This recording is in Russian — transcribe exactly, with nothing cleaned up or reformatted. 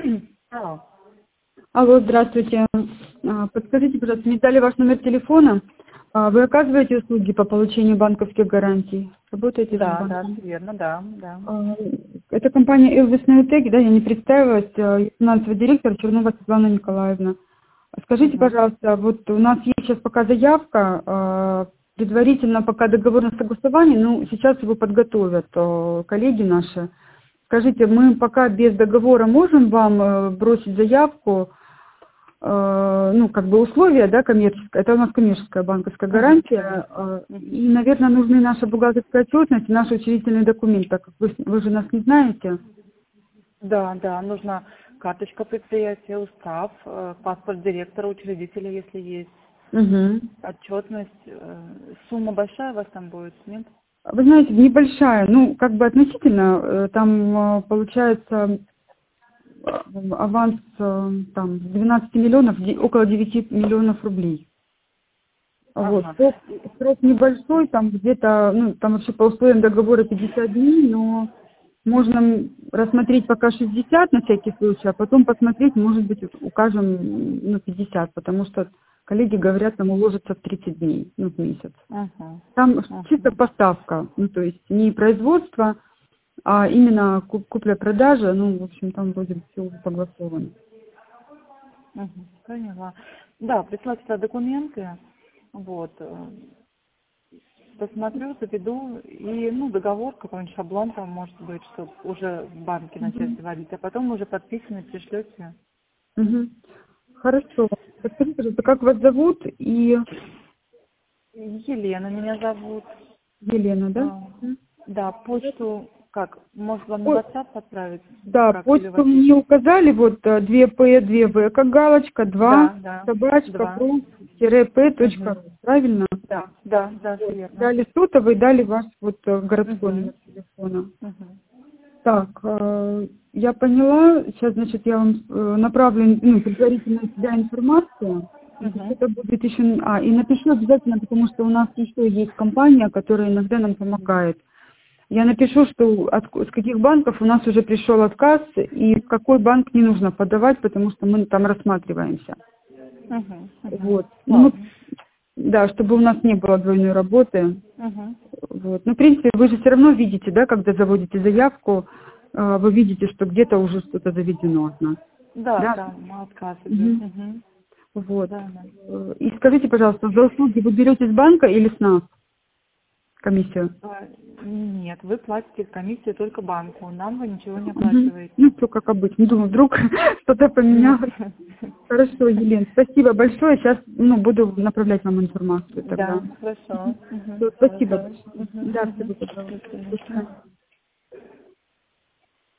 Алло. Алло, здравствуйте. А, Подскажите, пожалуйста, мне дали ваш номер телефона. А, Вы оказываете услуги по получению банковских гарантий? Работаете же в Да, да, банке? все верно, да, да. А, Это компания Elvis Neotech, да, я не представилась. а, Я финансовый директор Чернова Светлана Николаевна. Скажите, Угу. пожалуйста, вот у нас есть сейчас пока заявка, а, предварительно пока договор на согласование, ну, сейчас его подготовят а, коллеги наши. Скажите, мы пока без договора можем вам э, бросить заявку, э, ну, как бы условия, да, коммерческая, это у нас коммерческая банковская Угу. гарантия, э, Угу. и, наверное, нужны наша бухгалтерская отчетность и наш учредительный документ, так как вы, вы же нас не знаете. Да, да, нужна карточка предприятия, устав, э, паспорт директора, учредителя, если есть, Угу. отчетность. э, Сумма большая у вас там будет, нет? Вы знаете, небольшая, ну, как бы относительно, э, там э, получается э, аванс э, там с двенадцати миллионов, де- около девяти миллионов рублей. Вот. Ага. Срок, срок небольшой, там где-то, ну, там вообще по условиям договора пятьдесят дней, но можно м, рассмотреть пока шестьдесят на всякий случай, а потом посмотреть, может быть, укажем, ну, пятьдесят, потому что коллеги говорят, там уложится в тридцать дней, ну, в месяц. Угу. Там чисто Угу. поставка, ну, то есть не производство, а именно куп- купля-продажа, ну, в общем, там будет все согласовано. Угу. Поняла. Да, присылайте туда документы, вот, э, посмотрю, заведу, и, ну, договор, какой-нибудь шаблон там, может быть, чтобы уже в банке начать заводить, а потом уже подписанный пришлете. Мгм. Хорошо. Подскажите, пожалуйста, как вас зовут и Елена меня зовут. Елена, да? А, Мгм. Да, почту, как, может вам на Ой, WhatsApp отправить? да, Как, или у почту вас есть? мне указали, вот э, две П, две В, как галочка, два Да, да, собачка, два. пру, тире П, точка Угу. ру, правильно? Да, да, да, все Вот. верно. Дали сотовый, дали ваш вот э, городской Угу. номер телефона. Угу. Так, э, я поняла. Сейчас, значит, я вам э, направлю, ну, предварительно от себя информацию. Значит, Угу. это будет еще... А, и напишу обязательно, потому что у нас еще есть компания, которая иногда нам помогает. Я напишу, что от, с каких банков у нас уже пришел отказ, и в какой банк не нужно подавать, потому что мы там рассматриваемся. Угу. Угу. Вот. Ну, мы- Ладно. да, чтобы у нас не было двойной работы. Угу. Вот. Ну, в принципе, вы же все равно видите, да, когда заводите заявку, э, вы видите, что где-то уже что-то заведено от нас. Да, Да? там отказ идет. Мгм. Угу. Вот. Да, да. Э, И скажите, пожалуйста, за услуги вы берете с банка или с нас комиссию? А, Нет, вы платите комиссию только банку, нам вы ничего не Мгм. оплачиваете. Ну, все как обычно. Думаю, вдруг что-то Нет. поменялось. Хорошо, Елена, спасибо большое. Сейчас, ну, буду направлять вам информацию тогда. Да, хорошо. Угу. Всё, спасибо Хорошо. большое. Угу. Да, Угу. всего доброго. До До свидания. свидания.